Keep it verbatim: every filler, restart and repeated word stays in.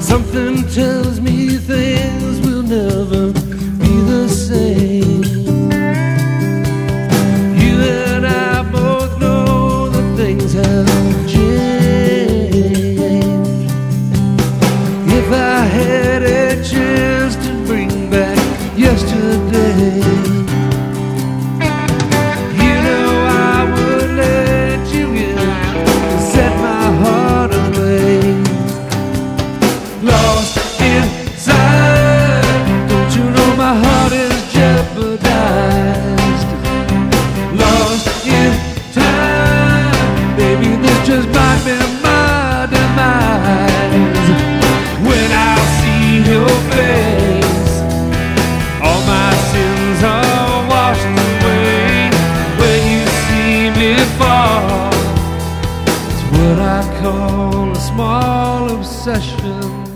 Something tells me things will never be the same. You and I both know that things have changed. If I had a chance to bring back yesterday, you know I would let you in to set my heart ablaze. Lost inside, don't you know my heart is jeopardized? Lost in time, baby, this just might be my demise. When I see your face, all my sins are washed away. When you see me fall, it's what I call a small obsession.